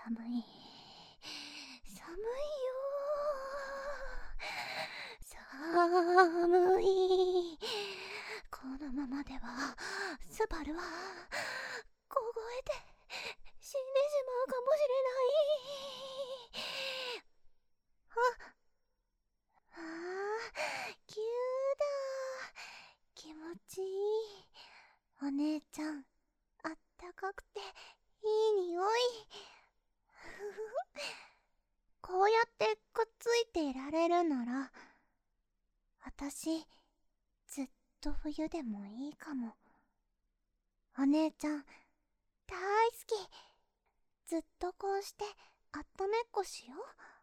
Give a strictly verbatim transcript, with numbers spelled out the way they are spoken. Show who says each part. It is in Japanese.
Speaker 1: 寒い。寒いよー。寒い。このままではスバルは凍えて死んでしまうかもしれない。ああー、急だ。気持ちいい。お姉ちゃん、あったかくていい匂い。ふふふ。こうやってくっついていられるなら、私、ずっと冬でもいいかも。お姉ちゃん、大好き。ずっとこうしてあっためっこしよう。